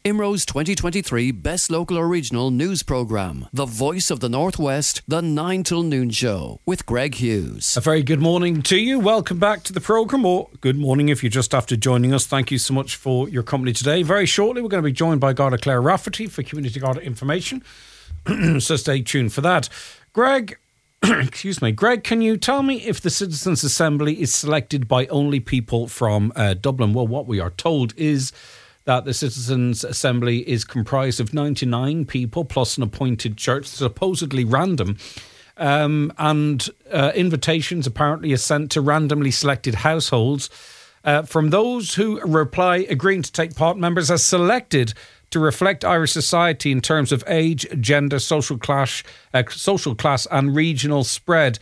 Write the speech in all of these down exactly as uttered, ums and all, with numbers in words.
I M R O's twenty twenty-three Best Local Original News Programme, The Voice of the Northwest, the nine till noon show with Greg Hughes. A very good morning to you. Welcome back to the programme, or good morning if you're just after joining us. Thank you so much for your company today. Very shortly, we're going to be joined by Garda Claire Rafferty for Community Garda information, so stay tuned for that. Greg, excuse me, Greg, can you tell me if the Citizens' Assembly is selected by only people from uh, Dublin? Well, what we are told is that the Citizens' Assembly is comprised of ninety-nine people plus an appointed church, supposedly random. Um, and uh, invitations apparently are sent to randomly selected households. Uh, from those who reply agreeing to take part, members are selected to reflect Irish society in terms of age, gender, social class, uh, social class and regional spread.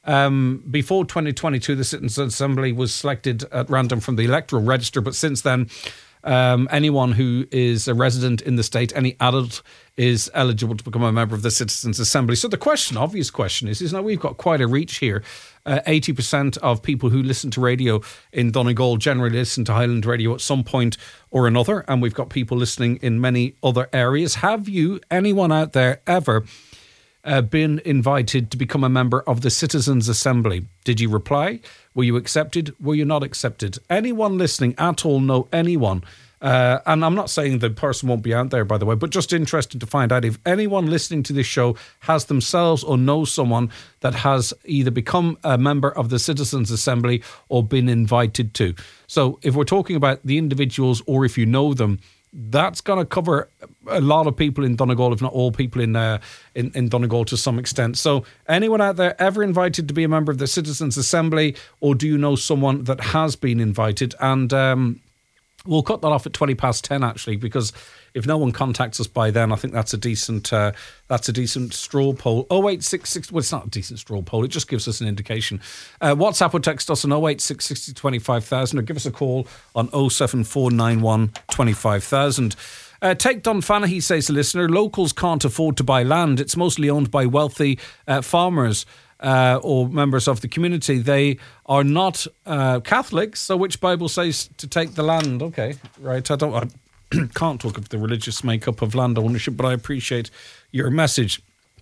Um, before twenty twenty-two, the Citizens' Assembly was selected at random from the electoral register, but since then, Um, anyone who is a resident in the state, any adult, is eligible to become a member of the Citizens' Assembly. So the question, obvious question is, is now we've got quite a reach here. Uh, eighty percent of people who listen to radio in Donegal generally listen to Highland Radio at some point or another, and we've got people listening in many other areas. Have you, anyone out there, ever uh, been invited to become a member of the Citizens' Assembly? Did you reply? Were you accepted? Were you not accepted? Anyone listening at all know anyone? Uh, and I'm not saying the person won't be out there, by the way, but just interested to find out if anyone listening to this show has themselves or knows someone that has either become a member of the Citizens' Assembly or been invited to. So if we're talking about the individuals, or if you know them, that's going to cover a lot of people in Donegal, if not all people in, uh, in in Donegal to some extent. So anyone out there ever invited to be a member of the Citizens' Assembly, or do you know someone that has been invited? And um, we'll cut that off at twenty past ten, actually, because if no one contacts us by then, I think that's a decent uh, that's a decent straw poll. oh eight six six, well, it's not a decent straw poll, it just gives us an indication. Uh, WhatsApp or text us on oh eight six six oh two five thousand, or give us a call on oh seven four nine one two five thousand. Uh, take Dunfanaghy, says a listener, locals can't afford to buy land. It's mostly owned by wealthy uh, farmers uh, or members of the community. They are not uh, Catholics, so which Bible says to take the land? Okay, right, I don't... I, can't talk of the religious makeup of land ownership, but I appreciate your message.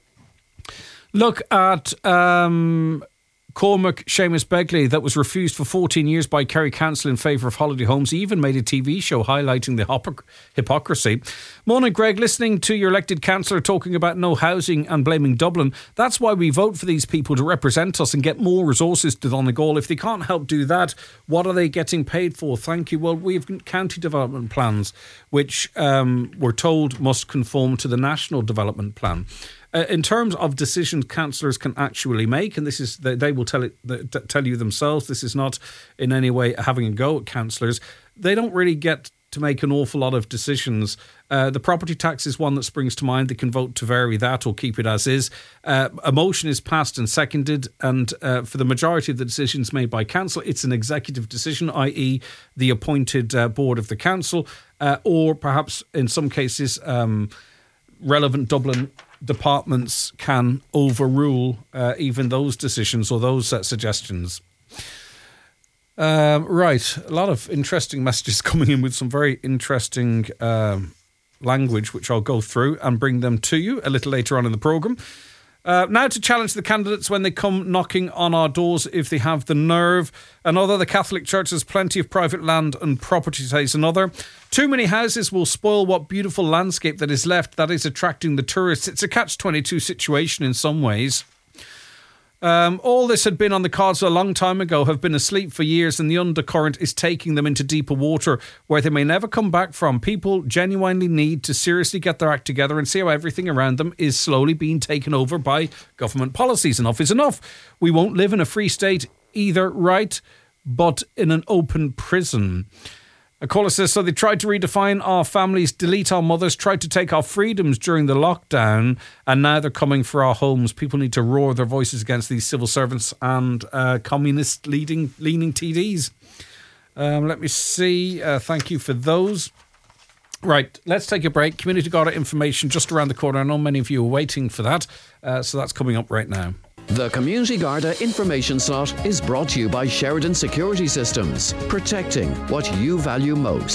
Look at um, Cormac Seamus Begley, that was refused for fourteen years by Kerry Council in favour of holiday homes. He even made a T V show highlighting the hypoc- hypocrisy. Morning, Greg. Listening to your elected councillor talking about no housing and blaming Dublin. That's why we vote for these people, to represent us and get more resources to Donegal. If they can't help do that, what are they getting paid for? Thank you. Well, we have county development plans, which um, we're told must conform to the national development plan. Uh, in terms of decisions councillors can actually make, and this is they, they will tell it tell you themselves, this is not in any way having a go at councillors. They don't really get to make an awful lot of decisions. Uh, the property tax is one that springs to mind. They can vote to vary that or keep it as is. Uh, a motion is passed and seconded, and uh, for the majority of the decisions made by council, it's an executive decision, that is the appointed uh, board of the council, uh, or perhaps in some cases um, relevant Dublin departments can overrule uh, even those decisions or those uh, suggestions. Um, right, a lot of interesting messages coming in with some very interesting um, language, which I'll go through and bring them to you a little later on in the programme. Uh, now to challenge the candidates when they come knocking on our doors, if they have the nerve. Another, the Catholic Church has plenty of private land and property, says another. Too many houses will spoil what beautiful landscape that is left, that is attracting the tourists. It's a catch twenty-two situation in some ways. Um, all this had been on the cards a long time ago, have been asleep for years, and the undercurrent is taking them into deeper water where they may never come back from. People genuinely need to seriously get their act together and see how everything around them is slowly being taken over by government policies. Enough is enough. We won't live in a free state either, right? But in an open prison. A caller says, so they tried to redefine our families, delete our mothers, tried to take our freedoms during the lockdown, and now they're coming for our homes. People need to roar their voices against these civil servants and uh, communist leading, leaning T Ds. Um, let me see. Uh, thank you for those. Right, let's take a break. Community Garda information just around the corner. I know many of you are waiting for that, uh, so that's coming up right now. The Community Garda information slot is brought to you by Sheridan Security Systems, protecting what you value most.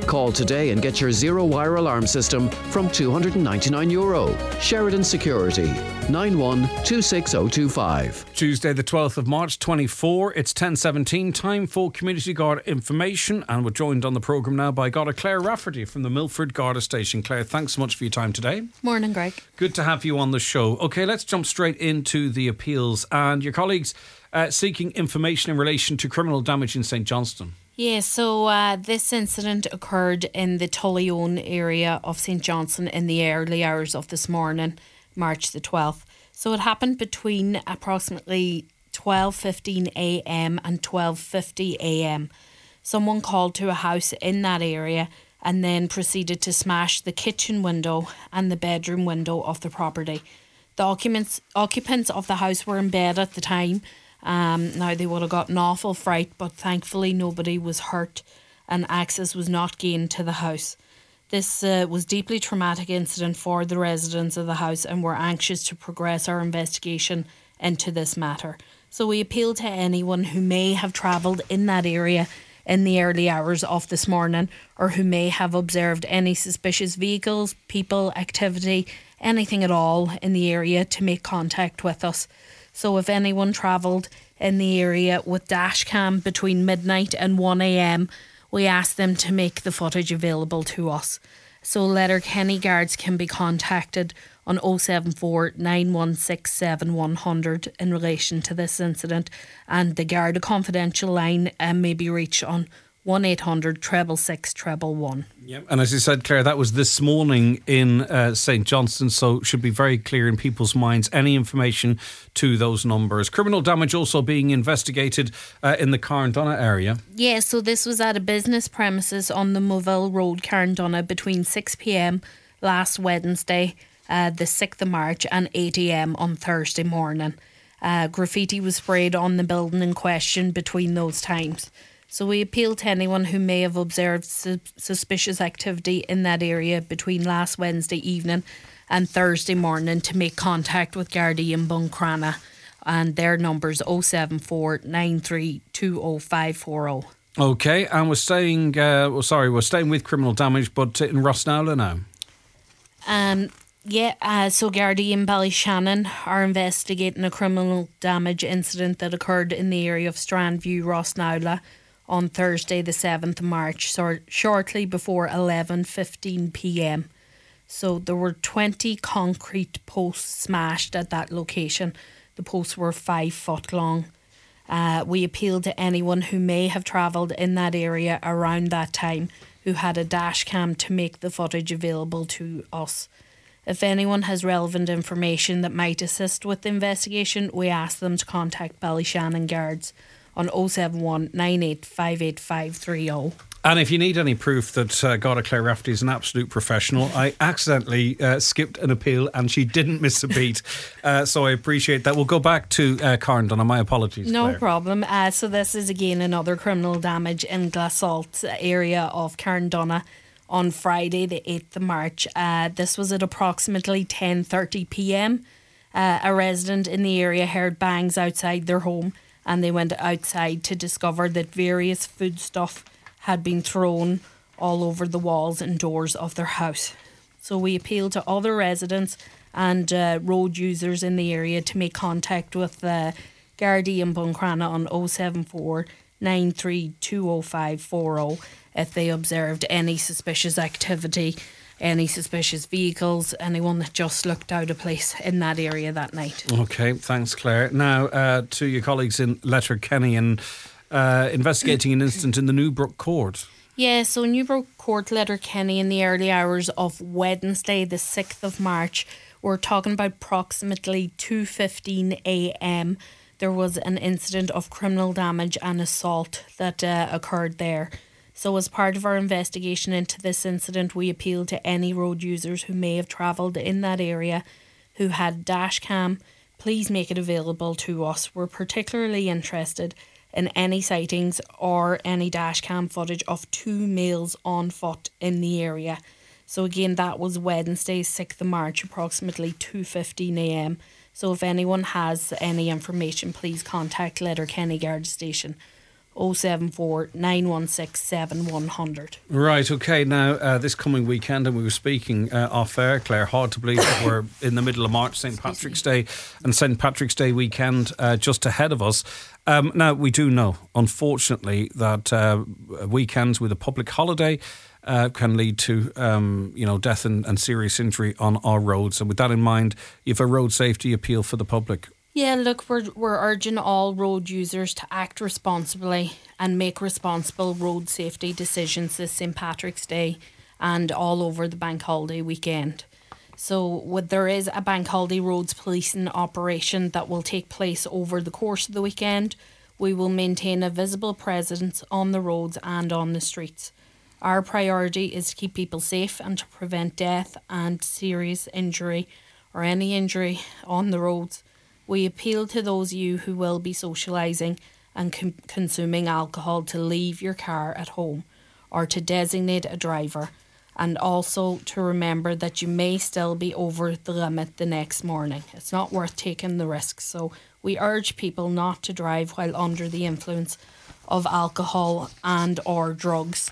Call today and get your zero-wire alarm system from two hundred ninety-nine euro. Sheridan Security, nine one two six zero two five. Tuesday the twelfth of March twenty-four. It's ten seventeen. Time for Community Garda information, and we're joined on the programme now by Garda Claire Rafferty from the Milford Garda Station. Claire, thanks so much for your time today. Morning, Greg. Good to have you on the show. OK, let's jump straight into the appeals and your colleagues uh, seeking information in relation to criminal damage in St Johnstone. Yeah, so uh, this incident occurred in the Tullyone area of St Johnstone in the early hours of this morning, March the twelfth. So it happened between approximately twelve fifteen a m and twelve fifty a m. Someone called to a house in that area and then proceeded to smash the kitchen window and the bedroom window of the property. The occupants, occupants of the house were in bed at the time. Um, now, they would have got an awful fright, but thankfully nobody was hurt and access was not gained to the house. This uh, was a deeply traumatic incident for the residents of the house, and we're anxious to progress our investigation into this matter. So we appeal to anyone who may have travelled in that area in the early hours of this morning, or who may have observed any suspicious vehicles, people, activity, anything at all in the area, to make contact with us. So if anyone travelled in the area with dash cam between midnight and one a m, we ask them to make the footage available to us. So Letterkenny Guards can be contacted on oh seven four, nine one six seven, one hundred in relation to this incident, and the Garda confidential line um, may be reached on one eight hundred, six six six, one one one. Yep. And as you said, Claire, that was this morning in uh, St Johnstone, so should be very clear in people's minds any information to those numbers. Criminal damage also being investigated uh, in the Carndonagh area. Yeah, so this was at a business premises on the Moville Road, Carndonagh, between six p m last Wednesday, uh, the sixth of March, and eight a m on Thursday morning. Uh, graffiti was sprayed on the building in question between those times. So we appeal to anyone who may have observed su- suspicious activity in that area between last Wednesday evening and Thursday morning to make contact with Gardaí in Buncrana, and their numbers oh seven four, nine three two oh five four oh. OK, and we're staying, uh, well, sorry, we're staying with criminal damage, but in Rosnowla now. Um, yeah, uh, so Gardaí in Ballyshannon are investigating a criminal damage incident that occurred in the area of Strandview, Rosnowla, on Thursday the seventh of March, so shortly before eleven fifteen p m. So there were twenty concrete posts smashed at that location. The posts were five foot long. Uh, we appeal to anyone who may have travelled in that area around that time who had a dash cam to make the footage available to us. If anyone has relevant information that might assist with the investigation, we ask them to contact Ballyshannon Guards on oh seven one, nine eight five eight five three oh. And if you need any proof that uh, Garda Claire Rafferty is an absolute professional, I accidentally uh, skipped an appeal and she didn't miss a beat. Uh, so I appreciate that. We'll go back to uh, Carndonagh. My apologies, No Claire. problem. Uh, so this is again another criminal damage in Glasalt area of Carndonagh on Friday the eighth of March. Uh, this was at approximately ten thirty p m. Uh, a resident in the area heard bangs outside their home, and they went outside to discover that various foodstuff had been thrown all over the walls and doors of their house. So we appeal to other residents and uh, road users in the area to make contact with uh, Gardaí in Buncrana on oh seven four, nine three two oh five four oh if they observed any suspicious activity, any suspicious vehicles, anyone that just looked out of place in that area that night. OK, thanks, Claire. Now, uh, to your colleagues in Letterkenny and uh, investigating an incident in the Newbrook Court. Yeah, so Newbrook Court, Letterkenny, in the early hours of Wednesday, the sixth of March, we're talking about approximately two fifteen a m. There was an incident of criminal damage and assault that uh, occurred there. So as part of our investigation into this incident, we appeal to any road users who may have travelled in that area who had dash cam. Please make it available to us. We're particularly interested in any sightings or any dash cam footage of two males on foot in the area. So again, that was Wednesday, sixth of March, approximately two fifteen a m. So if anyone has any information, please contact Letterkenny Guard Station oh seven four, nine one six, seven one zero zero. Right, okay. Now, uh, this coming weekend, and we were speaking uh, off air, Claire, hard to believe that we're in the middle of March, Saint Patrick's Day, and Saint Patrick's Day weekend uh, just ahead of us. Um, now, we do know, unfortunately, that uh, weekends with a public holiday uh, can lead to, um, you know, death and, and serious injury on our roads. And with that in mind, you have a road safety appeal for the public. Yeah, look, we're, we're urging all road users to act responsibly and make responsible road safety decisions this Saint Patrick's Day and all over the bank holiday weekend. So what there is a bank holiday roads policing operation that will take place over the course of the weekend. We will maintain a visible presence on the roads and on the streets. Our priority is to keep people safe and to prevent death and serious injury or any injury on the roads. We appeal to those of you who will be socialising and com- consuming alcohol to leave your car at home or to designate a driver, and also to remember that you may still be over the limit the next morning. It's not worth taking the risk. So we urge people not to drive while under the influence of alcohol and or drugs.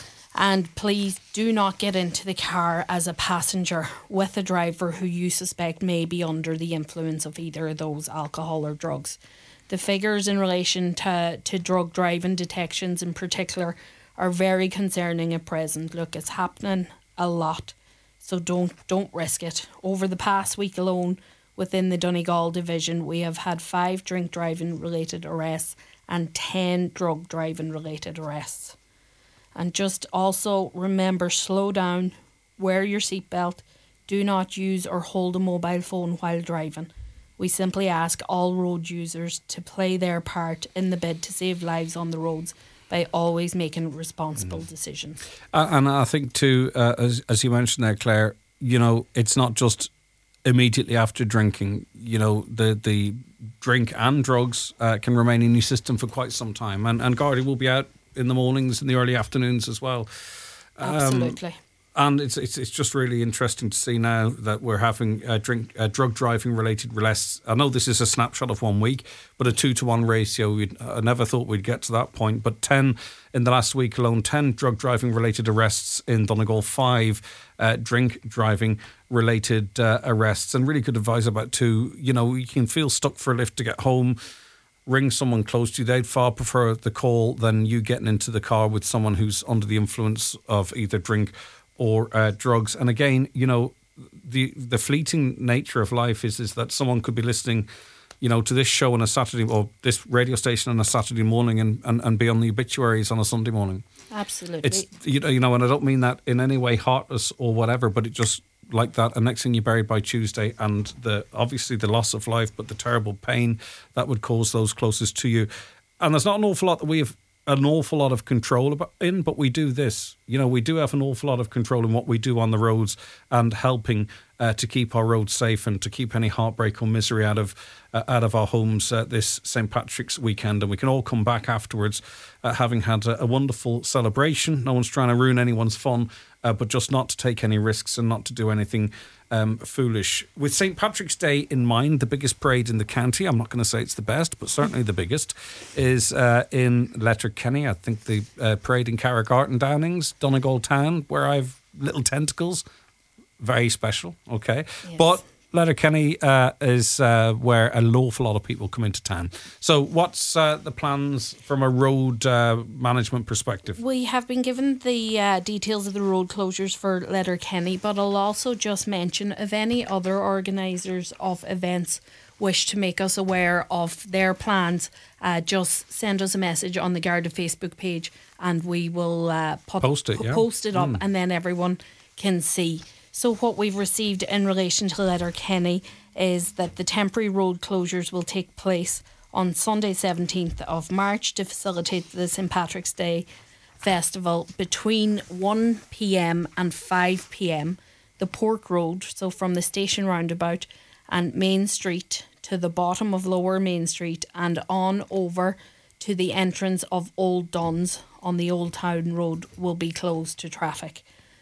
And please do not get into the car as a passenger with a driver who you suspect may be under the influence of either of those, alcohol or drugs. The figures in relation to, to drug driving detections in particular are very concerning at present. Look, it's happening a lot, so don't don't risk it. Over the past week alone, within the Donegal division, we have had five drink driving related arrests and ten drug driving related arrests. And just also remember, slow down, wear your seatbelt, do not use or hold a mobile phone while driving. We simply ask all road users to play their part in the bid to save lives on the roads by always making responsible mm. decisions. Uh, and I think too, uh, as, as you mentioned there, Claire, you know, it's not just immediately after drinking. You know, the the drink and drugs uh, can remain in your system for quite some time. And, and Gardaí will be out in the mornings and the early afternoons as well. Um, Absolutely. And it's, it's it's just really interesting to see now that we're having uh, drink uh, drug driving related arrests. I know this is a snapshot of one week, but a two to one ratio. We'd, I never thought we'd get to that point. But ten in the last week alone, ten drug driving related arrests in Donegal, five uh, drink driving related uh, arrests. And really good advice about two. You know, you can feel stuck for a lift to get home. Ring someone close to you. They'd far prefer the call than you getting into the car with someone who's under the influence of either drink or uh, drugs. And again, you know, the the fleeting nature of life is is that someone could be listening, you know, to this show on a Saturday or this radio station on a Saturday morning and, and, and be on the obituaries on a Sunday morning. Absolutely. It's, you know, you know, and I don't mean that in any way heartless or whatever, but it just like that. And next thing you're buried by Tuesday, and the obviously the loss of life, but the terrible pain that would cause those closest to you. And there's not an awful lot that we have an awful lot of control about in, but we do this. You know, we do have an awful lot of control in what we do on the roads and helping uh, to keep our roads safe and to keep any heartbreak or misery out of uh, out of our homes uh, this Saint Patrick's weekend. And we can all come back afterwards uh, having had a, a wonderful celebration. No one's trying to ruin anyone's fun, uh, but just not to take any risks and not to do anything Um, foolish. With Saint Patrick's Day in mind, the biggest parade in the county, I'm not going to say it's the best, but certainly the biggest, is uh, in Letterkenny. I think the uh, parade in Carrigarten Downings, Donegal Town, where I've little tentacles. Very special, okay. Yes. But Letterkenny uh, is uh, where an awful lot of people come into town. So what's uh, the plans from a road uh, management perspective? We have been given the uh, details of the road closures for Letterkenny, but I'll also just mention if any other organisers of events wish to make us aware of their plans, uh, just send us a message on the Garda Facebook page and we will uh, put, post it, yeah. post it up mm. and then everyone can see. So what we've received in relation to Letterkenny is that the temporary road closures will take place on Sunday seventeenth of March to facilitate the Saint Patrick's Day festival between one p.m. and five p.m. The Pork Road, so from the station roundabout and Main Street to the bottom of Lower Main Street and on over to the entrance of Old Duns on the Old Town Road will be closed to traffic.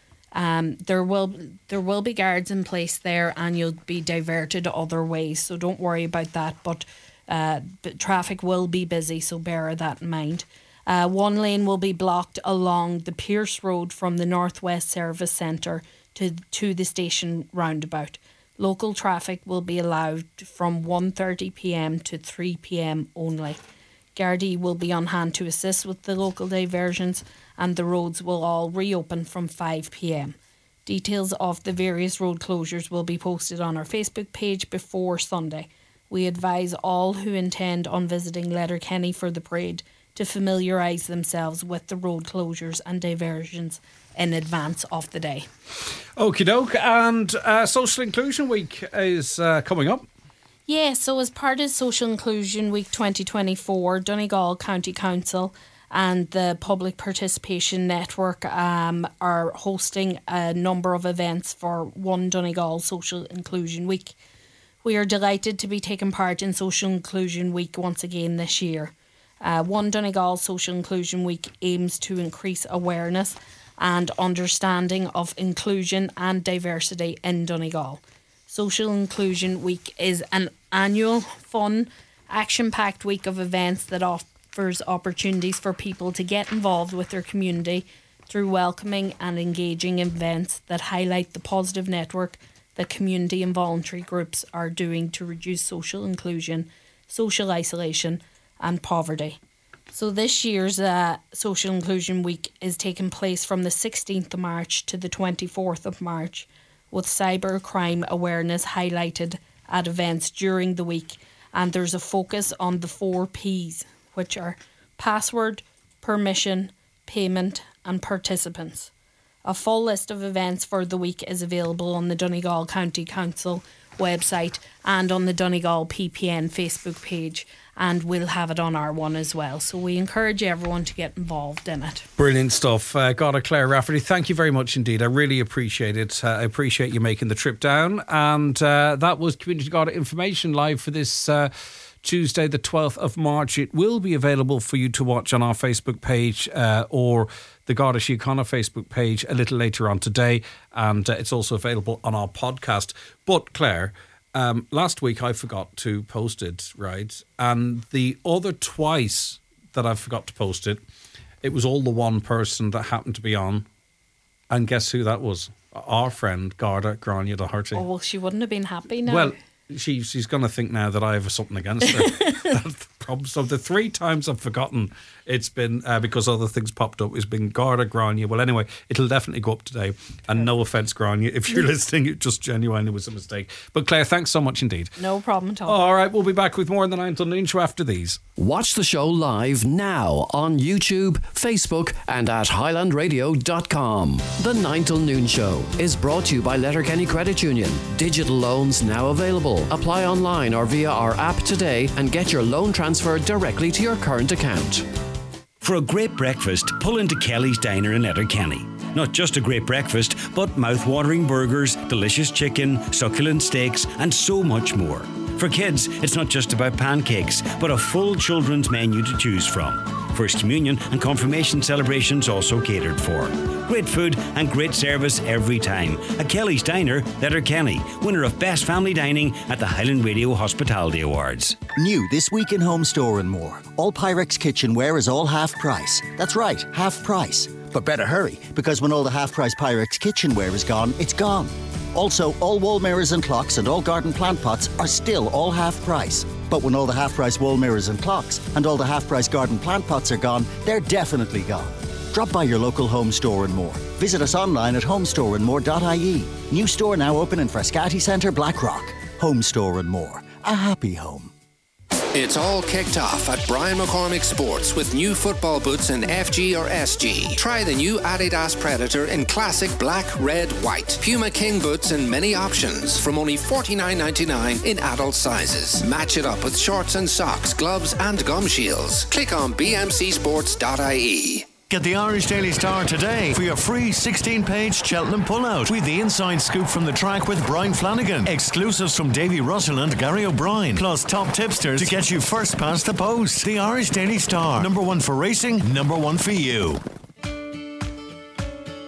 Um, there will there will be guards in place there and you'll be diverted other ways, so don't worry about that, but, uh, but traffic will be busy, so bear that in mind. Uh, one lane will be blocked along the Pierce Road from the Northwest Service Centre to, to the station roundabout. Local traffic will be allowed from one thirty p m to three p m only. Gardaí will be on hand to assist with the local diversions, and the roads will all reopen from five p m. Details of the various road closures will be posted on our Facebook page before Sunday. We advise all who intend on visiting Letterkenny for the parade to familiarise themselves with the road closures and diversions in advance of the day. Okie doke. And uh, Social Inclusion Week is uh, coming up. Yeah, so as part of Social Inclusion Week twenty twenty-four, Donegal County Council and the Public Participation Network um, are hosting a number of events for One Donegal Social Inclusion Week. We are delighted to be taking part in Social Inclusion Week once again this year. Uh, One Donegal Social Inclusion Week aims to increase awareness and understanding of inclusion and diversity in Donegal. Social Inclusion Week is an annual, fun, action-packed week of events that offers opportunities for people to get involved with their community through welcoming and engaging events that highlight the positive network that community and voluntary groups are doing to reduce social inclusion, social isolation and poverty. So this year's uh, Social Inclusion Week is taking place from the sixteenth of March to the twenty-fourth of March, with cybercrime awareness highlighted at events during the week. And there's a focus on the four P's, which are password, permission, payment and participants. A full list of events for the week is available on the Donegal County Council website and on the Donegal P P N Facebook page, and we'll have it on our one as well. So we encourage everyone to get involved in it. Brilliant stuff. Uh, Garda Claire Rafferty, thank you very much indeed. I really appreciate it. Uh, I appreciate you making the trip down. And uh, that was Community Garda Information Live for this uh, Tuesday, the twelfth of March. It will be available for you to watch on our Facebook page uh, or the Garda Síochána Facebook page a little later on today. And uh, it's also available on our podcast. But Claire, um, last week I forgot to post it, right? And the other twice that I forgot to post it, it was all the one person that happened to be on. And guess who that was? Our friend, Garda Grania Doherty. Oh, well, she wouldn't have been happy now. Well, she she's going to think now that I have something against her. That's the problem. So the three times I've forgotten, it's been uh, because other things popped up. It's been Garda Grania. Well, anyway, it'll definitely go up today. And no offence, Grania, if you're listening, it just genuinely was a mistake. But Claire, thanks so much indeed. No problem at all. All right, we'll be back with more in the nine till noon show after these. Watch the show live now on YouTube, Facebook and at highland radio dot com. The nine till noon show is brought to you by Letterkenny Credit Union. Digital loans now available. Apply online or via our app today and get your loan transferred directly to your current account. For a great breakfast, pull into Kelly's Diner in Letterkenny. Not just a great breakfast, but mouth-watering burgers, delicious chicken, succulent steaks, and so much more. For kids, it's not just about pancakes, but a full children's menu to choose from. First Communion and Confirmation celebrations also catered for. Great food and great service every time. A Kelly's Diner, Letterkenny, winner of Best Family Dining at the Highland Radio Hospitality Awards. New this week in Home Store and More. All Pyrex kitchenware is all half price. That's right, half price. But better hurry, because when all the half price Pyrex kitchenware is gone, it's gone. Also, all wall mirrors and clocks and all garden plant pots are still all half price. But when all the half price wall mirrors and clocks and all the half price garden plant pots are gone, they're definitely gone. Drop by your local Home Store and More. Visit us online at home store and more dot I E. New store now open in Frascati Centre, Blackrock. Home Store and More. A happy home. It's all kicked off at Brian McCormick Sports with new football boots in F G or S G. Try the new Adidas Predator in classic black, red, white. Puma King boots in many options from only forty-nine ninety-nine in adult sizes. Match it up with shorts and socks, gloves and gum shields. Click on b m c sports dot I E. Get the Irish Daily Star today for your free sixteen-page Cheltenham pullout with the inside scoop from the track with Brian Flanagan, exclusives from Davy Russell and Gary O'Brien, plus top tipsters to get you first past the post. The Irish Daily Star, number one for racing, number one for you.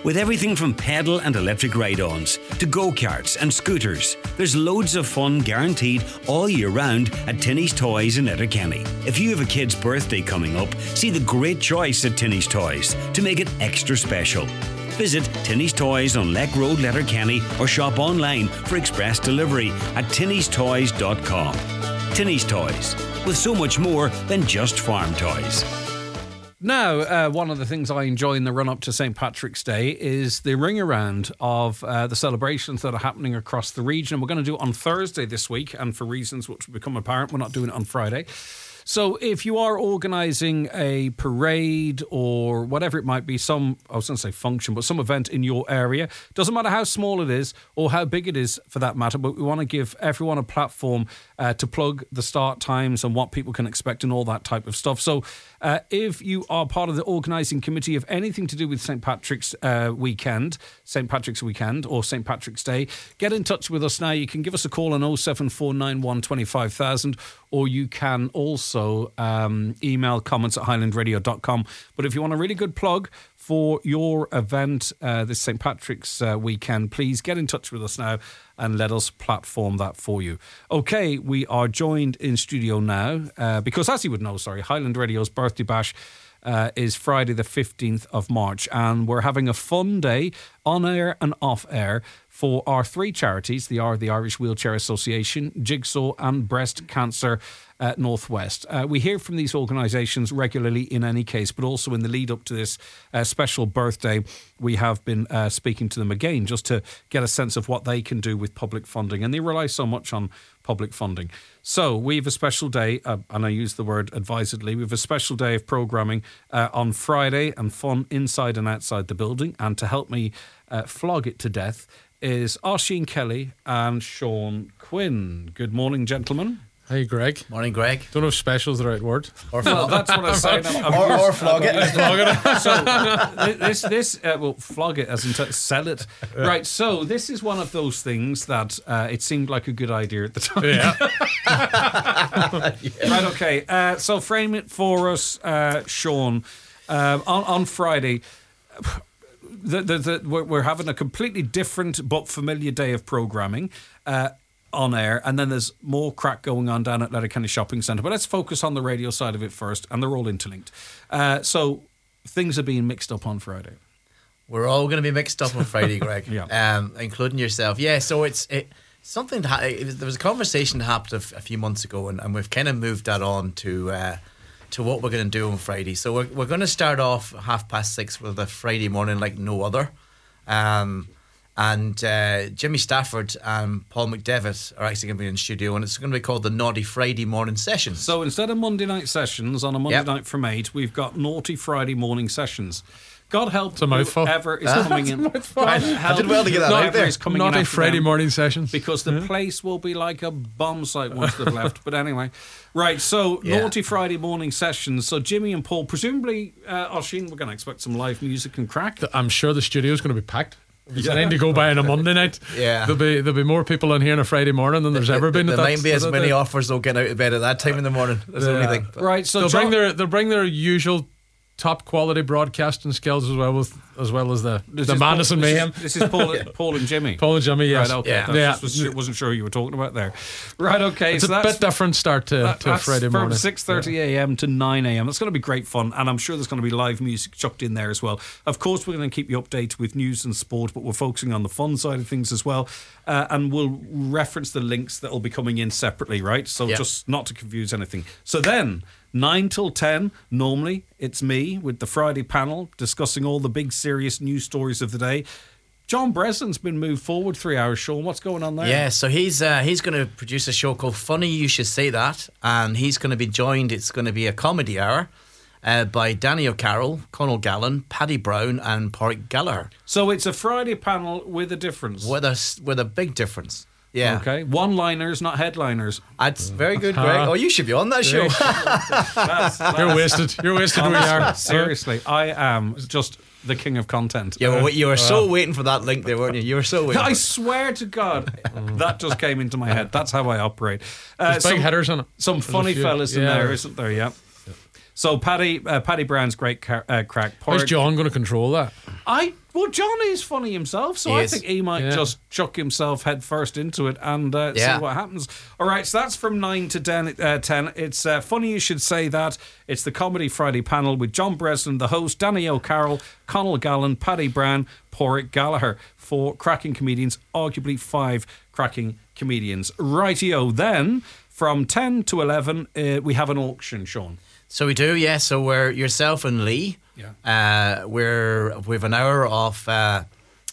With everything from pedal and electric ride-ons to go-karts and scooters, there's loads of fun guaranteed all year round at Tinney's Toys in Letterkenny. If you have a kid's birthday coming up, see the great choice at Tinney's Toys to make it extra special. Visit Tinney's Toys on Leck Road, Letterkenny, or shop online for express delivery at tinneys toys dot com. Tinney's Toys, with so much more than just farm toys. Now, uh, one of the things I enjoy in the run-up to Saint Patrick's Day is the ring-around of uh, the celebrations that are happening across the region. We're going to do it on Thursday this week, and for reasons which will become apparent, we're not doing it on Friday. So if you are organising a parade or whatever it might be, some, I was going to say function, but some event in your area, doesn't matter how small it is or how big it is for that matter, but we want to give everyone a platform uh, to plug the start times and what people can expect and all that type of stuff. So uh, if you are part of the organising committee of anything to do with Saint Patrick's uh, weekend, Saint Patrick's weekend or Saint Patrick's Day, get in touch with us now. You can give us a call on oh seven four nine one, two five thousand, or you can also um, email comments at highland radio dot com. But if you want a really good plug for your event uh, this Saint Patrick's uh, weekend, please get in touch with us now and let us platform that for you. Okay, we are joined in studio now uh, because, as you would know, sorry, Highland Radio's birthday bash uh, is Friday the fifteenth of March, and we're having a fun day on air and off air for our three charities. They are the Irish Wheelchair Association, Jigsaw and Breast Cancer uh, Northwest. Uh, we hear from these organisations regularly in any case, but also in the lead up to this uh, special birthday, we have been uh, speaking to them again just to get a sense of what they can do with public funding. And they rely so much on public funding. So we have a special day, uh, and I use the word advisedly, we have a special day of programming uh, on Friday and fun inside and outside the building. And to help me uh, flog it to death is Oisin Kelly and Sean Quinn. Good morning, gentlemen. Hey, Greg. Morning, Greg. Don't know if special's the right word. Or well, that's what I was saying. I'm, I'm or, used, or flog it. Flog it. So this, this, uh, well, flog it as in t- sell it. Yeah. Right. So this is one of those things that uh, it seemed like a good idea at the time. Yeah. yeah. Right. Okay. Uh, so frame it for us, uh, Sean. Uh, on on Friday. The, the, the, we're, we're having a completely different but familiar day of programming uh, on air, and then there's more crack going on down at Letterkenny Shopping Centre. But let's focus on the radio side of it first, and they're all interlinked. Uh, so things are being mixed up on Friday. We're all going to be mixed up on Friday, Greg, yeah. um, including yourself. Yeah, so it's it, something that it was, there was a conversation that happened a, f- a few months ago, and, and we've kind of moved that on to. Uh, to what we're going to do on Friday. So we're we're going to start off half past six with a Friday morning like no other. Um, and uh, Jimmy Stafford and Paul McDevitt are actually going to be in studio, and it's going to be called the Naughty Friday Morning Sessions. So instead of Monday night sessions on a Monday Yep. night from eight, we've got Naughty Friday Morning Sessions. God help It's a mouthful. whoever is Ah, coming in. God I help did well to get that whoever out there. is coming in Naughty after Friday them, morning sessions. because the Yeah. place will be like a bomb site once they've left. But anyway, right. So Yeah. Naughty Friday Morning Sessions. So Jimmy and Paul, presumably, uh, Oisin, we're going to expect some live music and crack. I'm sure the studio's going to be packed. There's anything to go by on a Monday night. Yeah. There'll be there'll be more people in here on a Friday morning than there's ever been. There at that- might be as that- many that- offers they'll get out of bed at that time in the morning. That's the only thing. But Right. So They'll John- bring their they'll bring their usual top quality broadcasting skills as well with as well as the This the is madness Paul, and this is- mayhem. This is Paul, Paul and Jimmy. Paul and Jimmy, yes. Right, okay. Yeah. That's Yeah. just was, wasn't sure who you were talking about there. Right, okay. It's so a that's bit different start to, That- to a that's Friday from morning. six thirty a.m. to nine a.m. That's going to be great fun, and I'm sure there's going to be live music chucked in there as well. Of course, we're going to keep you updated with news and sport, but we're focusing on the fun side of things as well, uh, and we'll reference the links that will be coming in separately, right? So Yep. just not to confuse anything. So then, nine till ten, normally it's me with the Friday panel discussing all the big serious news stories of the day. John Breslin's been moved forward three hours, Sean. What's going on there? Yeah, so he's uh, he's going to produce a show called Funny You Should Say That, and he's going to be joined, it's going to be a comedy hour uh, by Danny O'Carroll, Conal Gallen, Paddy Brown and Pádraig Gallagher. So it's a Friday panel with a difference. With a, s- with a big difference. Yeah. Okay. One-liners, not headliners. That's very good, Greg. Oh, you should be on that show. That's, that's, You're wasted. You're wasted. We are. seriously, I am just the king of content. Yeah, well, you were so waiting for that link there, weren't you? You were so waiting. I for it. swear to God, that just came into my head. That's how I operate. Uh, There's big some, headers on it. some There's a funny few. fellas in Yeah. there, isn't there? Yeah. So Paddy, uh, Paddy Brown's great car, uh, crack. How's John going to control that? I well, John is funny himself, so He I is. think he might Yeah. just chuck himself head first into it and uh, Yeah. see what happens. All right, so that's from nine to ten. Uh, ten. It's uh, funny you should say that. It's the Comedy Friday panel with John Breslin, the host, Danny O'Carroll, Conal Gallen, Paddy Brown, Porrick Gallagher. Four cracking comedians, arguably five cracking comedians. Rightio. Then from ten to eleven, uh, we have an auction, Sean. So we do, yeah. So we're yourself and Lee. Yeah. Uh, we're we've an hour of uh,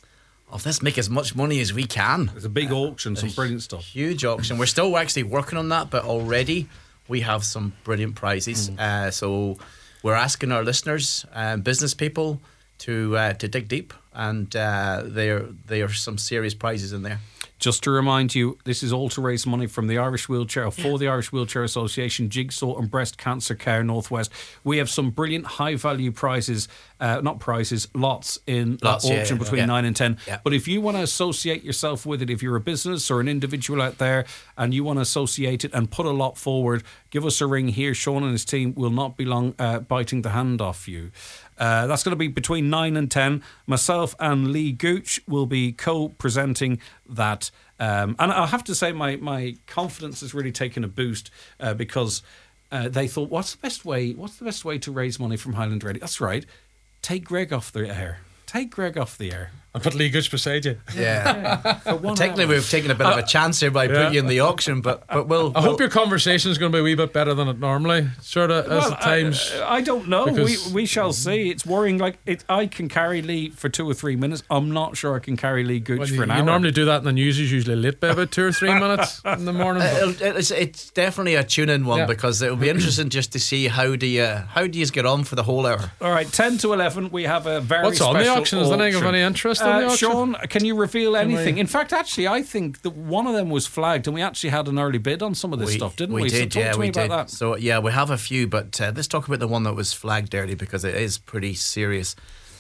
of let's make as much money as we can. It's a big auction, some brilliant stuff. Huge auction. We're still actually working on that, but already we have some brilliant prizes. Mm. Uh, so we're asking our listeners, uh, business people, to uh, to dig deep, and uh, there there are some serious prizes in there. Just to remind you, this is all to raise money from the Irish Wheelchair, for the Irish Wheelchair Association, Jigsaw and Breast Cancer Care Northwest. We have some brilliant high-value prizes, uh, not prizes, lots in Lots, that yeah, auction yeah, between yeah. nine and ten. Yeah. But if you want to associate yourself with it, if you're a business or an individual out there and you want to associate it and put a lot forward, give us a ring here. Sean and his team will not be long uh, biting the hand off you. Uh, that's going to be between nine and ten. Myself and Lee Gooch will be co-presenting that. Um, and I have to say my, my confidence has really taken a boost uh, because uh, they thought, what's the best way What's the best way to raise money from Highland Radio? That's right. Take Greg off the air. Take Greg off the air. I put Lee Gooch beside you. Yeah. For one Technically, hour. we've taken a bit of a chance here by yeah. putting you in the auction, but but we'll. I we'll hope your conversation is going to be a wee bit better than it normally sort of Well, as at times. I, I don't know. We because- we shall see. It's worrying. Like it, I can carry Lee for two or three minutes. I'm not sure I can carry Lee Gooch Well, for you, an you hour. normally do that, and the news is usually late by about two or three minutes in the morning. but- It'll- It's, it's definitely a tune-in one Yeah. because it'll be interesting just to see how do you how do you get on for the whole hour. All right, ten to eleven. We have a very What's on the special auction? Is there anything of auction. any interest on Uh, the auction? Sean, can you reveal anything? we- In fact, actually, I think that one of them was flagged, and we actually had an early bid on some of this stuff, didn't we? We So did, talk yeah, to we me about did. that. So yeah, we have a few, but uh, let's talk about the one that was flagged early because it is pretty serious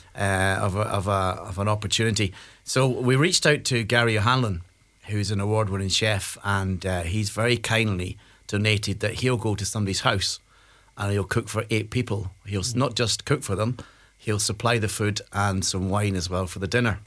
uh, of a, of a of an opportunity. So we reached out to Gary O'Hanlon, who's an award-winning chef, and uh, he's very kindly donated that he'll go to somebody's house and he'll cook for eight people. He'll Mm. not just cook for them, he'll supply the food and some wine as well for the dinner.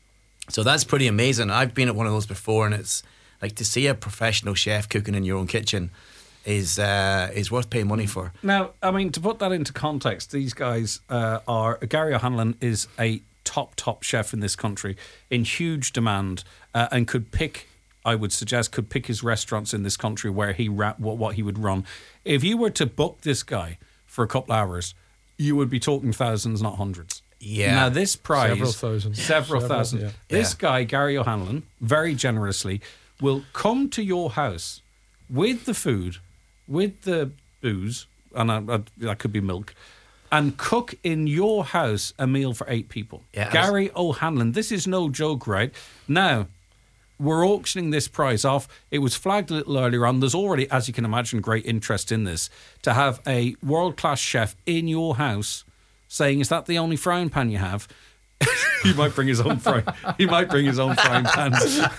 So that's pretty amazing. I've been at one of those before, and it's like to see a professional chef cooking in your own kitchen is uh, is worth paying money for. Now, I mean, to put that into context, these guys uh, are Gary O'Hanlon is a top top chef in this country, in huge demand, uh, and could pick. I would suggest could pick his restaurants in this country where he ra- what what he would run. If you were to book this guy for a couple hours, you would be talking thousands, not hundreds. Yeah. Now this prize, Several thousand. several, Several, thousand. yeah. This Yeah. guy, Gary O'Hanlon, very generously will come to your house with the food, with the booze, and I, I, that could be milk, and cook in your house a meal for eight people. Yeah, I was- Gary O'Hanlon. This is no joke, right? Now, we're auctioning this prize off. It was flagged a little earlier on. There's already, as you can imagine, great interest in this. To have a world-class chef in your house saying, is that the only frying pan you have? He might bring his own frying. He might bring his own frying pan.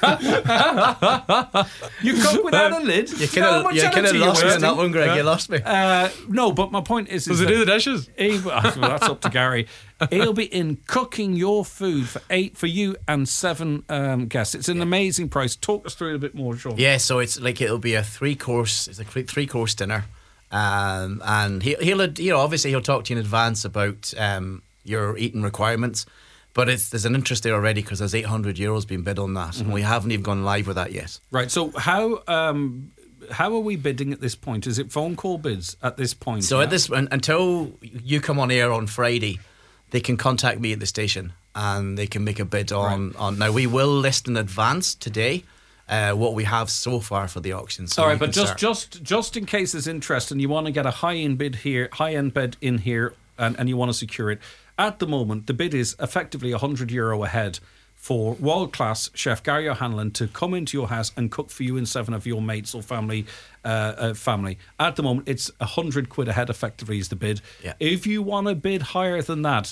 You cook without a lid. You Know how kind much of you kind of energy you're lost me on wasting? that one, Greg. You lost me. Uh, no, but my point is, is Does he that do the dishes? he, well, that's up to Gary. He'll be in cooking your food for eight for you and seven um, guests. It's an amazing price. Talk us through it a bit more, Sean. Yeah, so it's like it'll be a three course. It's a three course dinner, um, and he, he'll you know obviously he'll talk to you in advance about um, your eating requirements. But it's there's an interest there already because there's eight hundred euros being bid on that, and we haven't even gone live with that yet. Right. So how um, how are we bidding at this point? Is it phone call bids at this point? So yeah? at this un- until you come on air on Friday, they can contact me at the station and they can make a bid on on. Now we will list in advance today uh, what we have so far for the auction. So All right, you but can just start. just just in case there's interest and you want to get a high end bid here, high end bid in here, and, and you want to secure it. At the moment, the bid is effectively one hundred euro ahead for world-class chef Gary O'Hanlon to come into your house and cook for you and seven of your mates or family. Uh, uh, family. At the moment, it's one hundred quid ahead effectively is the bid. Yeah. If you want to bid higher than that,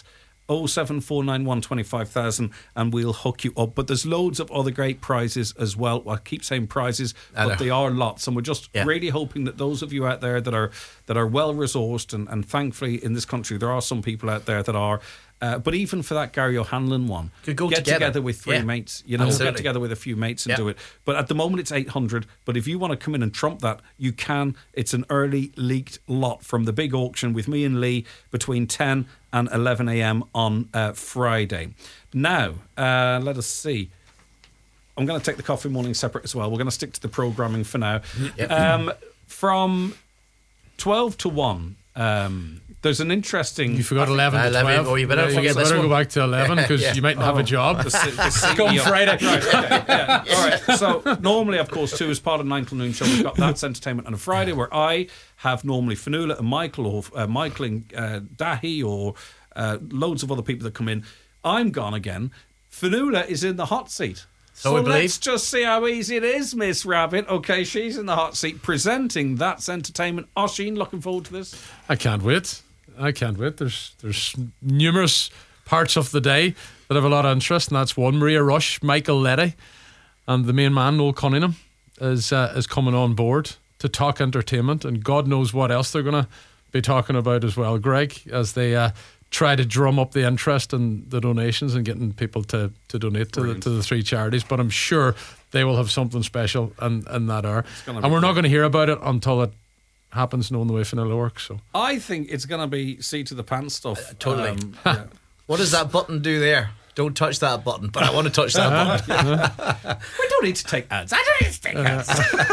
oh seven four nine one twenty-five thousand and we'll hook you up. But there's loads of other great prizes as well. I keep saying prizes, but they are lots, and we're just yeah. really hoping that those of you out there that are that are well resourced, and, and thankfully in this country there are some people out there that are. Uh, but even for that Gary O'Hanlon one, could go get together. together with three yeah. mates, you know, Absolutely. get together with a few mates and yeah. do it. But at the moment it's eight hundred. But if you want to come in and trump that, you can. It's an early leaked lot from the big auction with me and Lee between ten and eleven a.m. on uh, Friday. Now, uh, let us see. I'm going to take the coffee morning separate as well. We're going to stick to the programming for now. Yep. Um, from twelve to one. Um, there's an interesting. You forgot eleven to twelve. Oh, you better, yeah, forget you better this go one. back to eleven because yeah. you might not oh, have a job. The, the Come Friday. Right, okay, yeah. All right. So normally, of course, too, as part of Nine Till Noon show, we've got That's Entertainment on a Friday, where I have normally Fanula and Michael, or uh, Michael and uh, Dahi, or uh, loads of other people that come in. I'm gone again. Fanula is in the hot seat. So, so we let's believe. just see how easy it is, Miss Rabbit. Okay, she's in the hot seat presenting That's Entertainment. Oisin, looking forward to this? I can't wait. I can't wait. There's there's numerous parts of the day that have a lot of interest, and that's one. Maria Rush, Michael Letty, and the main man, Noel Cunningham, is uh, is coming on board to talk entertainment, and God knows what else they're going to be talking about as well, Greg, as they uh, try to drum up the interest and the donations and getting people to, to donate to the, to the three charities. But I'm sure they will have something special in, in that hour. And we're great. not going to hear about it until it happens, knowing the way Fanula works. So I think it's going to be seat to the pants stuff. Uh, totally. Um, yeah. What does that button do there? Don't touch that button, but I want to touch that button. We don't need to take ads. I don't need to take ads.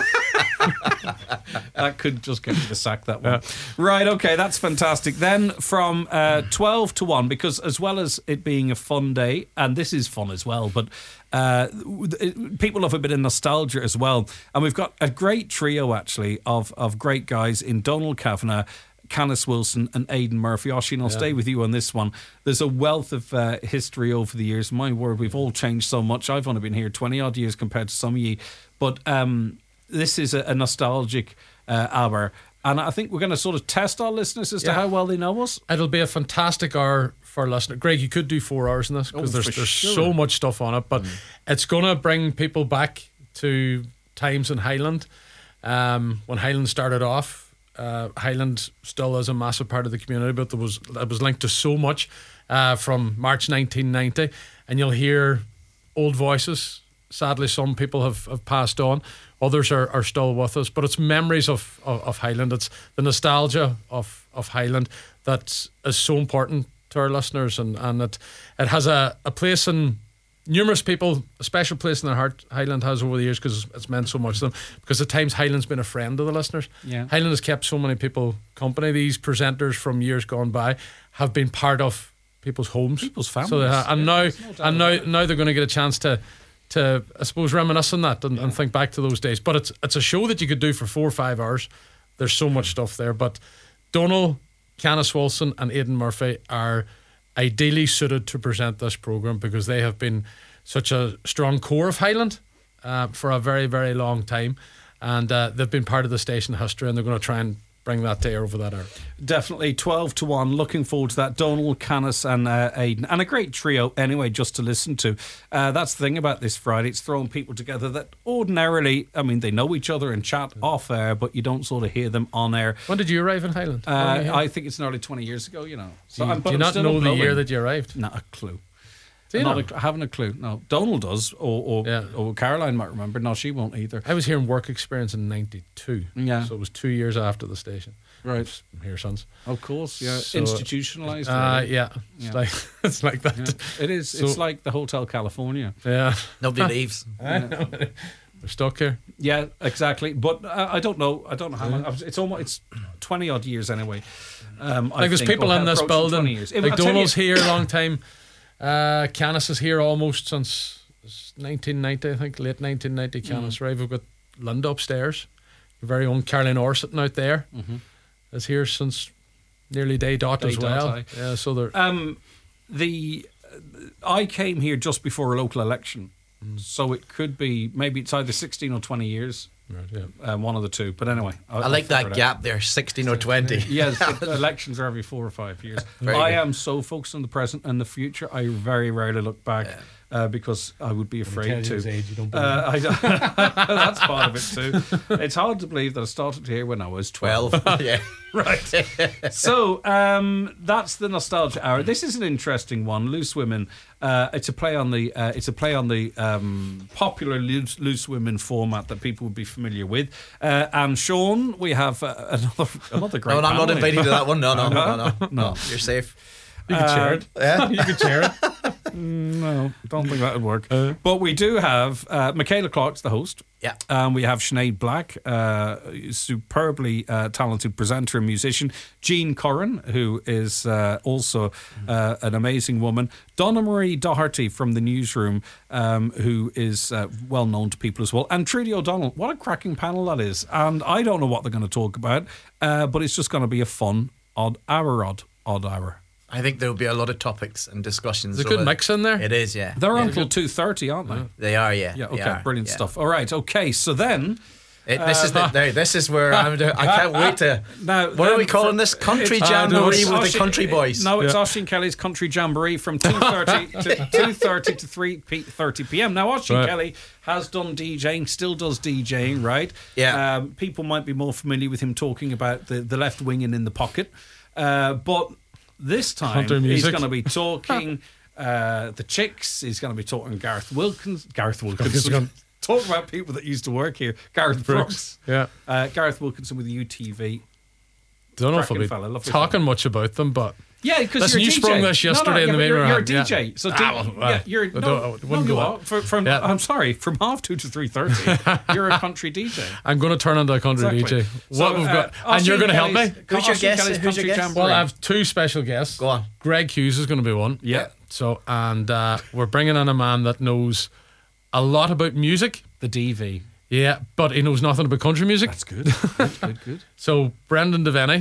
That could just get you to sack, that one. Yeah. Right, okay, that's fantastic. Then from uh, twelve to one, because as well as it being a fun day, and this is fun as well, but uh, people love a bit of nostalgia as well. And we've got a great trio, actually, of, of great guys in Donald Kavanagh, Canis Wilson and Aidan Murphy. Oisin, I'll yeah. stay with you on this one. There's a wealth of uh, history over the years. My word, we've all changed so much. I've only been here twenty odd years compared to some of you. But um, this is a, a nostalgic uh, hour. And I think we're going to sort of test our listeners as yeah. to how well they know us. It'll be a fantastic hour for our listeners. Greg, you could do four hours in this because oh, there's, there's sure. so much stuff on it. But mm. it's going to bring people back to times in Highland. Um, when Highland started off, Uh, Highland still is a massive part of the community, but there was it was linked to so much uh, from March nineteen ninety, and you'll hear old voices. Sadly, some people have, have passed on, others are, are still with us, but it's memories of, of, of Highland. It's the nostalgia of, of Highland that is so important to our listeners, and, and it, it has a, a place in numerous people, a special place in their heart Highland has over the years because it's meant so much to them, because at times Highland's been a friend to the listeners. Yeah. Highland has kept so many people company. These presenters from years gone by have been part of people's homes, people's families. So they have, and yeah, now no and now now they're going to get a chance to to I suppose reminisce on that and, yeah. and think back to those days. But it's it's a show that you could do for four or five hours. There's so much stuff there. But Donald, Canis Wilson and Aidan Murphy are ideally suited to present this programme because they have been such a strong core of Highland uh, for a very, very long time, and uh, they've been part of the station history, and they're going to try and bring that to air over that hour. Definitely twelve to one. Looking forward to that. Donald, Canis and uh, Aidan, and a great trio anyway just to listen to. Uh, that's the thing about this Friday, it's throwing people together that ordinarily, I mean, they know each other and chat yeah. off air, but you don't sort of hear them on air. When did you arrive in Highland? Uh, I think it's nearly twenty years ago, you know. So do you, I'm, do you not know the year that you arrived? Not a clue. Do you not know? a, I haven't a clue. No, Donald does, or or, yeah. or Caroline might remember. No, she won't either. I was here in work experience in ninety-two. Yeah, so it was two years after the station. Right, I'm here since. Of course, yeah. So, institutionalized. Uh, yeah, it's yeah. like it's like that. Yeah. It is. So, it's like the Hotel California. Yeah, nobody leaves. Yeah. We're stuck here. Yeah, exactly. But uh, I don't know. I don't know how yeah. long. It's almost it's twenty odd years anyway. Um, like I there's think, people in this building. Years. Like Donald's here a long time. Uh, Canis is here almost since nineteen ninety, I think, late nineteen ninety. Canis, mm. right? We've got Linda upstairs. Your very own Caroline Orr sitting out there mm-hmm. is here since nearly day dot day as well. Dot, yeah, so they're um, the uh, I came here just before a local election, mm. so it could be maybe it's either sixteen or twenty years Right, yeah. Um, one of the two. But anyway. I'll, I like that gap there, sixteen or twenty. Yes, elections are every four or five years. Very I good. am so focused on the present and the future, I very rarely look back. Yeah. Uh, because I would be afraid to. His age, you don't uh, I don't that's part of it too. It's hard to believe that I started here when I was twelve. twelve. Yeah. Right. So um, that's the nostalgia hour. This is an interesting one. Loose Women. Uh, it's a play on the. Uh, it's a play on the um, popular loose, loose women format that people would be familiar with. Uh, and Sean, we have uh, another another great. No, I'm not panel. invited to that one. No, no, no, no, no. no. You're safe. You can share it. Yeah, you can share it. No, don't think that would work. Uh, but we do have uh, Michaela Clark's the host. Yeah. Um, we have Sinead Black, uh, superbly uh, talented presenter and musician. Jean Curran, who is uh, also uh, an amazing woman. Donna Marie Doherty from the newsroom, um, who is uh, well known to people as well. And Trudy O'Donnell. What a cracking panel that is. And I don't know what they're going to talk about, uh, but it's just going to be a fun, odd hour, odd, odd hour. I think there will be a lot of topics and discussions. There's a good mix in there. It is, yeah. They're yeah. until two thirty, aren't they? They are, yeah. Yeah, okay, are, brilliant yeah. stuff. All right, okay, so then... It, this uh, is the, there, this is where I'm. I can't wait to. Now, what are we calling this? Country Jamboree uh, with Oisin, the Country Boys. No, it's yeah. Oisin Kelly's Country Jamboree from two thirty to two thirty to three thirty p.m. Now, Oisin right. Kelly has done DJing, still does DJing, right? Yeah. Um, people might be more familiar with him talking about the, the left wing and in the pocket, uh, but this time he's going to be talking uh, the Chicks. He's going to be talking Gareth Wilkins. Gareth Wilkinson. Talk about people that used to work here. Gareth Brooks. Yeah. Uh, Gareth Wilkinson with the U T V. Don't know if I'll be fella, talking fella. much about them, but yeah, because you're you sprung this yesterday no, no, in yeah, the main you're, room. You're a D J, yeah. so ah, D- well, well, yeah, you're I no, don't, no, go you are. For, from yeah. I'm sorry, from half two to three thirty, you're a country D J. I'm going to turn into a country exactly. D J. So, what we've got, uh, and you're going to help me. Who's your guest? Who's your guest? Well, I have two special guests. Go on. Greg Hughes is going to be one. Yeah. So, and uh, we're bringing in a man that knows a lot about music. The D V. Yeah, but he knows nothing about country music. That's good. Good, good, good. So Brendan Devaney,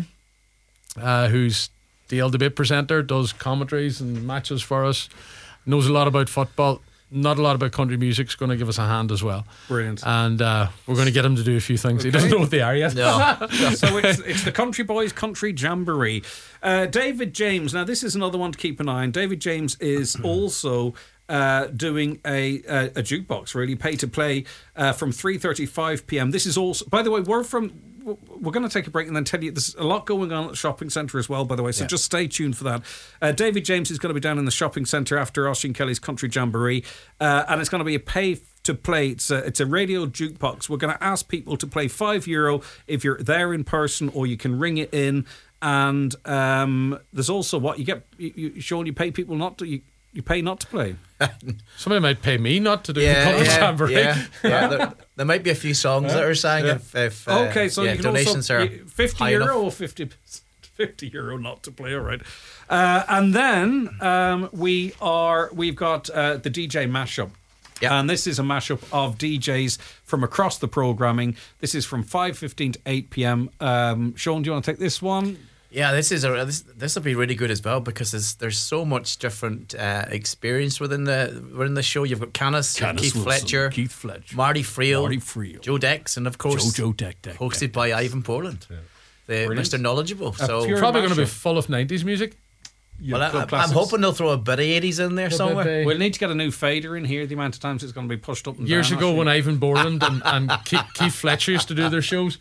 uh, who's the L Debate presenter, does commentaries and matches for us, knows a lot about football, not a lot about country music, is going to give us a hand as well. Brilliant. And uh, we're going to get him to do a few things. Okay. He doesn't know what they are yet. No. So it's, it's the Country Boys Country Jamboree. Uh, David James, now this is another one to keep an eye on. David James is also... Uh, doing a, a a jukebox, really, pay to play uh, from three thirty-five p.m. This is also, by the way, we're from. We're going to take a break and then tell you there's a lot going on at the shopping centre as well, by the way, so yeah. just stay tuned for that. Uh, David James is going to be down in the shopping centre after Oisin Kelly's Country Jamboree, uh, and it's going to be a pay to play. It's a, it's a radio jukebox. We're going to ask people to play five euro if you're there in person, or you can ring it in. And um, there's also what you get, you, you, Sean, you pay people not to. You, You pay not to play. Somebody might pay me not to do yeah, the country yeah, jamboree. Yeah, yeah. There, there might be a few songs yeah. that are sang yeah. if, if uh, okay, so yeah, you can donations also, are fifty high euro enough. or fifty, fifty euro not to play. All right, uh, and then um, we are we've got uh, the D J mashup. Yeah. And this is a mashup of D Js from across the programming. This is from five fifteen to eight p.m. Um, Sean, do you want to take this one? Yeah, this is a this this will be really good as well because there's there's so much different uh, experience within the within the show. You've got Canis, Canis Keith Wilson, Fletcher, Keith Fletcher, Marty Friel, Marty Friel, Joe Dex, and of course Joe, Joe Deck, Deck, hosted Deck, by Deck. Ivan Portland, yeah. the Brilliant. Mister Knowledgeable. A so pure probably going to be mashup. full of nineties music. Well, I, I'm hoping they'll throw a bit of eighties in there somewhere. We'll need to get a new fader in here. The amount of times it's going to be pushed up and Years down. ago, when Ivan Borland and, and Keith, Keith Fletcher used to do their shows,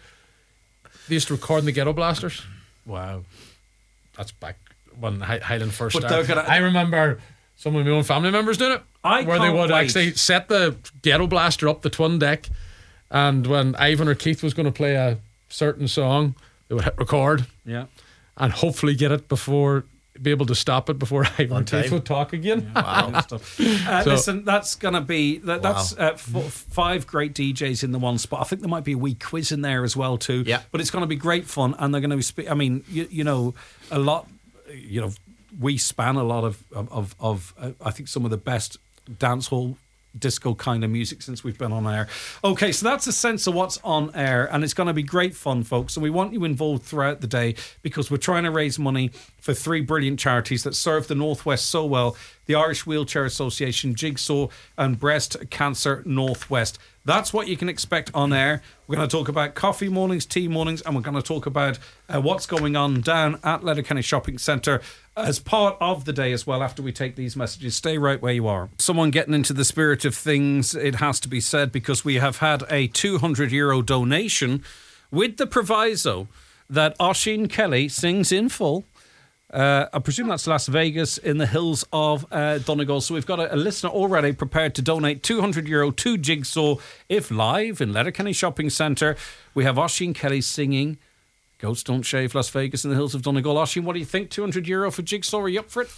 they used to record in the Ghetto Blasters. Wow, that's back when Hi- Highland first but started. Gonna, I remember some of my own family members doing it. I where they would wait. actually set the Ghetto Blaster up the twin deck, and when Ivan or Keith was going to play a certain song, they would hit record. Yeah, and hopefully get it before. Be able to stop it before Ivan and Keith would talk again. Yeah, wow. uh, so, listen, that's going to be that, wow. that's uh, f- five great D Js in the one spot. I think there might be a wee quiz in there as well too. Yeah, but it's going to be great fun, and they're going to be. Spe- I mean, you, you know, a lot. You know, we span a lot of of of, of uh, I think some of the best dancehall. Disco kind of music since we've been on air. Okay, so that's a sense of what's on air, and it's going to be great fun, folks. And we want you involved throughout the day because we're trying to raise money for three brilliant charities that serve the Northwest so well the Irish Wheelchair Association, Jigsaw and Breast Cancer Northwest. That's what you can expect on air. We're going to talk about coffee mornings, tea mornings, and we're going to talk about uh, what's going on down at Letterkenny Shopping Centre as part of the day as well after we take these messages. Stay right where you are. Someone getting into the spirit of things, it has to be said, because we have had a two hundred euro donation with the proviso that Oisin Kelly sings in full. Uh, I presume that's Las Vegas in the hills of uh, Donegal. So we've got a, a listener already prepared to donate two hundred euro to Jigsaw if live in Letterkenny Shopping Centre. We have Oisin Kelly singing Goats Don't Shave, Las Vegas in the hills of Donegal. Oisin, what do you think? two hundred euro for Jigsaw? Are you up for it?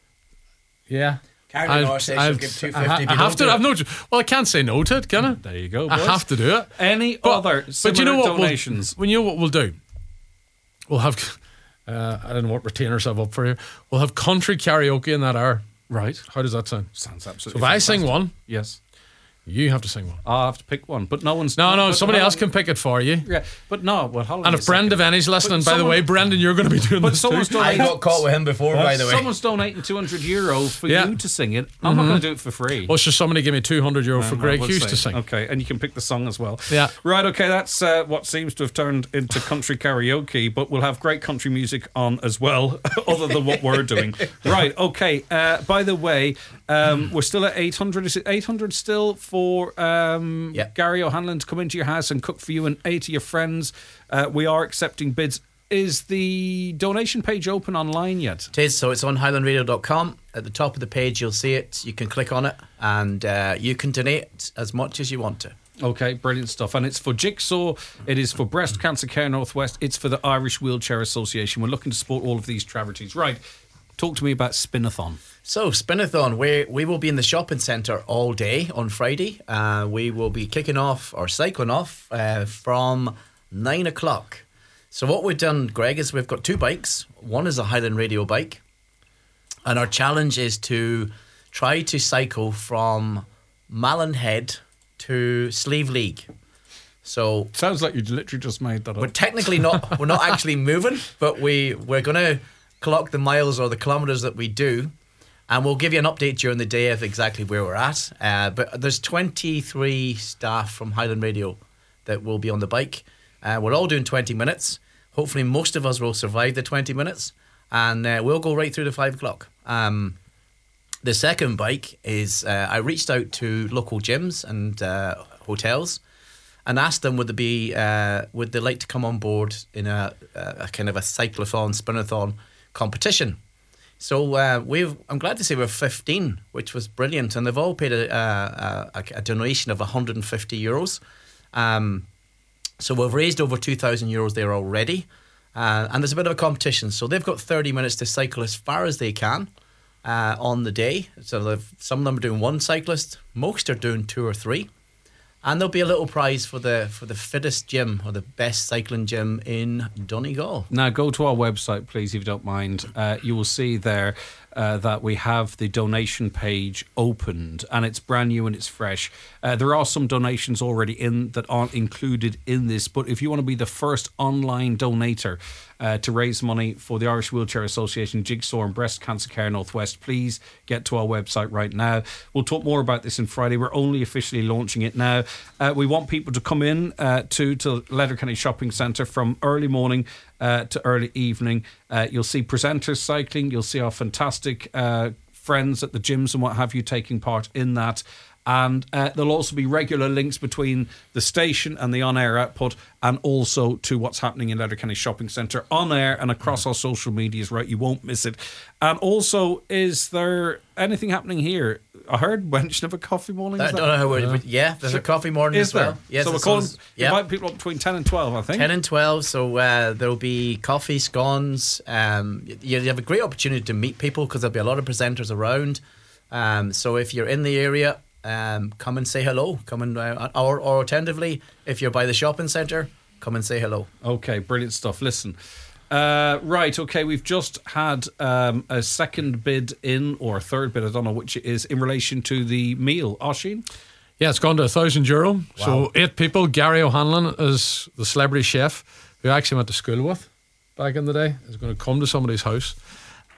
Yeah. Carolyn Orr says she'll give two fifty. I have to. I've no. Well, I can't say no to it, can I? There you go, boys. I have to do it. Any but, other similar but you know what donations? We'll, well, you know what we'll do? We'll have. Uh, I don't know what retainers have up for you. We'll have country karaoke in that hour. Right. How does that sound? Sounds So absolutely if I fantastic. sing one, Yes. you have to sing one. I'll have to pick one, but no one's... No, no, but somebody no, else can pick it for you. Yeah, but no, well, hold on And a if Brendan second. Devaney's listening, But by the someone- way, Brendan, you're going to be doing But this someone's too. I donating... got caught with him before, by the way. Someone's donating two hundred euro for Yeah. you to sing it. I'm not going to do it for free. Well, should somebody give me two hundred euro for Um, Greg I would Hughes say. to sing? Okay, and you can pick the song as well. Yeah. Right, okay, that's uh, what seems to have turned into country karaoke, but we'll have great country music on as well, other than what we're doing. Right, okay, uh, by the way, um, we're still at eight hundred. Is it eight hundred still for um, Yeah. Gary O'Hanlon to come into your house and cook for you and eight of your friends? Uh, we are accepting bids. Is the donation page open online yet? It is, so it's on highland radio dot com. At the top of the page, you'll see it. You can click on it, and uh, you can donate as much as you want to. Okay, brilliant stuff. And it's for Jigsaw, it is for Breast Cancer Care Northwest, it's for the Irish Wheelchair Association. We're looking to support all of these charities. Right, talk to me about Spinathon. So, Spinathon, we we will be in the shopping centre all day on Friday. Uh, we will be kicking off or cycling off uh, from nine o'clock. So what we've done, Greg, is we've got two bikes. One is a Highland Radio bike. And our challenge is to try to cycle from Mallinhead to Slave League. So Sounds like you literally just made that up. we're technically not we're not actually moving, but we we're gonna clock the miles or the kilometres that we do, and we'll give you an update during the day of exactly where we're at. Uh, but there's twenty-three staff from Highland Radio that will be on the bike. Uh, we're all doing twenty minutes. Hopefully, most of us will survive the twenty minutes, and uh, we'll go right through to five o'clock. Um, the second bike is uh, I reached out to local gyms and uh, hotels and asked them would they be uh, would they like to come on board in a, a kind of a cyclothon, spinathon competition. So uh, we've I'm glad to say we're fifteen, which was brilliant, and they've all paid a, a, a, a donation of one hundred fifty euros. Um, so we've raised over two thousand euros there already, uh, and there's a bit of a competition. So they've got thirty minutes to cycle as far as they can uh, on the day. So some of them are doing one cyclist, most are doing two or three. And there'll be a little prize for the for the fittest gym or the best cycling gym in Donegal. Now go to our website, please, if you don't mind. Uh, you will see there uh, that we have the donation page opened, and it's brand new and it's fresh. Uh, there are some donations already in that aren't included in this, but if you want to be the first online donator uh, to raise money for the Irish Wheelchair Association, Jigsaw and Breast Cancer Care Northwest, please get to our website right now. We'll talk more about this on Friday. We're only officially launching it now. Uh, we want people to come in uh, to, to Letterkenny Shopping Centre from early morning uh, to early evening. Uh, you'll see presenters cycling. You'll see our fantastic uh, friends at the gyms and what have you taking part in that. And uh, there'll also be regular links between the station and the on-air output, and also to what's happening in Letterkenny Shopping Centre on air and across our social medias, right? You won't miss it. And also, is there anything happening here? I heard mention of a coffee morning. I Is don't that- know how we're, yeah, there's a coffee morning Is as well. there? Yes, so we're it's calling, on- yeah. invite people up between ten and twelve, I think. ten and twelve, so uh, there'll be coffee, scones. Um, you, you have a great opportunity to meet people because there'll be a lot of presenters around. Um, so if you're in the area, um, come and say hello. Come and, uh, or, or alternatively, if you're by the shopping centre, come and say hello. Okay, brilliant stuff. Listen. Uh, right, okay, we've just had um, a second bid in, or a third bid, I don't know which it is, in relation to the meal. Oisin? Yeah, it's gone to a thousand euro. So eight people. Gary O'Hanlon is the celebrity chef who I actually went to school with back in the day. Is going to come to somebody's house,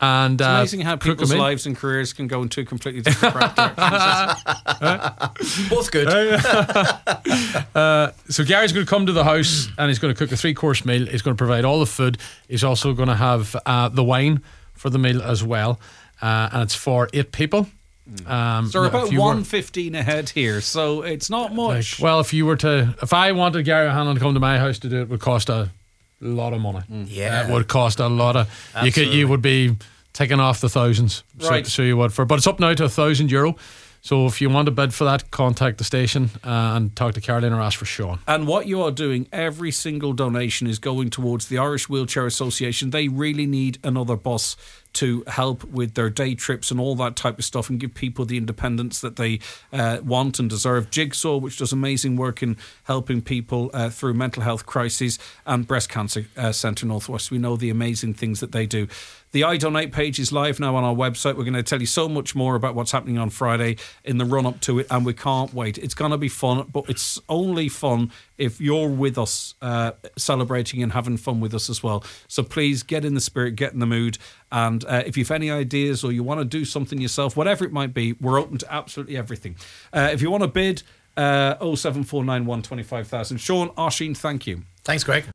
And it's uh, amazing how people's lives and careers can go in two completely different directions. Both good. uh, so Gary's going to come to the house and he's going to cook a three-course meal. He's going to provide all the food. He's also going to have uh, the wine for the meal as well, uh, and it's for eight people. Um, so we're about one were, fifteen ahead here, so it's not much. Like, well, if you were to, if I wanted Gary O'Hanlon to come to my house to do it, it would cost a lot of money. Mm. Yeah, uh, it would cost a lot of. Absolutely. You could, you would be taking off the thousands, right? So, so you would for, but it's up now to a thousand euro. So if you want to bid for that, contact the station uh, and talk to Caroline or ask for Sean. And what you are doing, every single donation is going towards the Irish Wheelchair Association. They really need another bus to help with their day trips and all that type of stuff and give people the independence that they uh, want and deserve. Jigsaw, which does amazing work in helping people uh, through mental health crises, and Breast Cancer uh, Centre Northwest. We know the amazing things that they do. The I Donate page is live now on our website. We're going to tell you so much more about what's happening on Friday in the run-up to it, and we can't wait. It's going to be fun, but it's only fun if you're with us, uh, celebrating and having fun with us as well. So please get in the spirit, get in the mood, and uh, if you've any ideas or you want to do something yourself, whatever it might be, we're open to absolutely everything. Uh, if you want to bid, uh, oh seven four nine one, two five thousand. Sean, Oisín, thank you. Thanks, Greg.